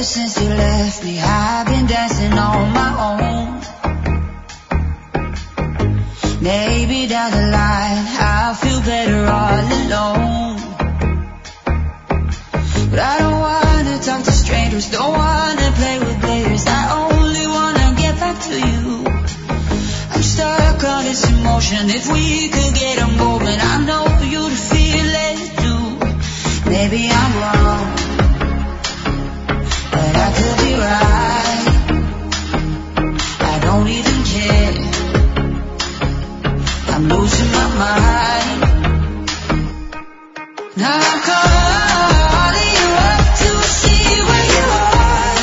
ever since you left me, I've been dancing on my own. Maybe down the line I'll feel better all alone. But I don't wanna talk to strangers, don't wanna play with players. I only wanna get back to you. I'm stuck on this emotion, if we could get a moment, I know you'd feel it too. Maybe I'm wrong, but I could be right. I don't even care, I'm losing my mind. Now I'm calling you up to see where you are.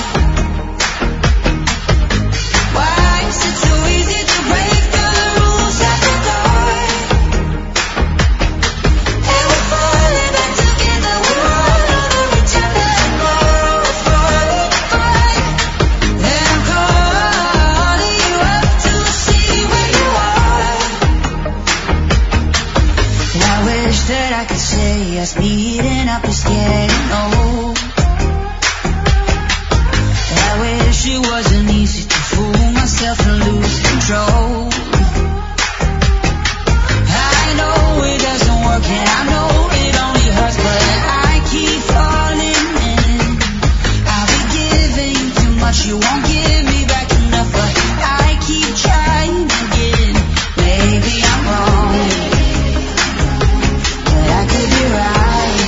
Why is it so easy to break the rules at the door? And we're falling back together, we're all over each other, more falling apart. And I'm calling you up to see where you are. And I wish that I could say us meeting up is getting old. And I wish it wasn't easy to fool myself and lose control. I know it doesn't work and I know it only hurts, but I keep falling in. I'll be giving you too much, you won't give me back enough, but I keep trying again. Maybe I'm wrong, but I could be right.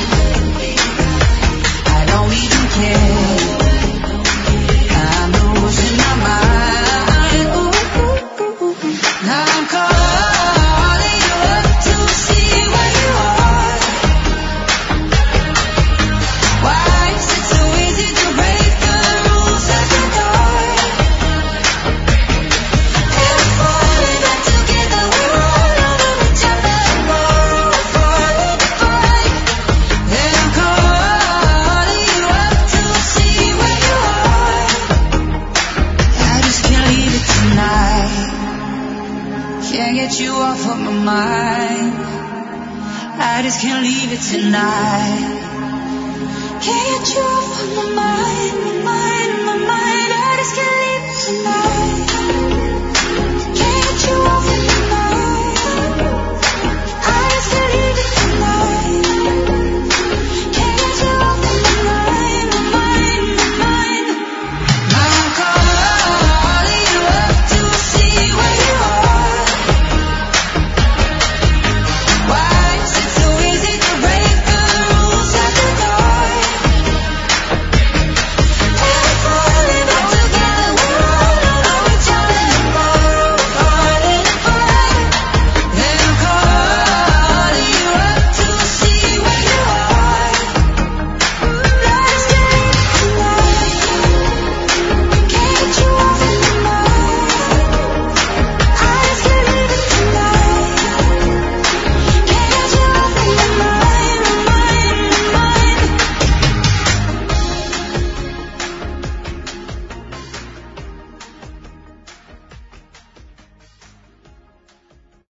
I don't even care, I'm losing my mind. Now I'm calling you up to see where you are. Why is it so easy to break the rules at the door? And we're falling back together, we're all over each other, more falling apart. And I'm calling you up to see where you are. I just can't leave it tonight, can't get you off of my mind. I just can't leave it tonight, can't get you off of my mind, my mind, my mind. I just can't leave it tonight.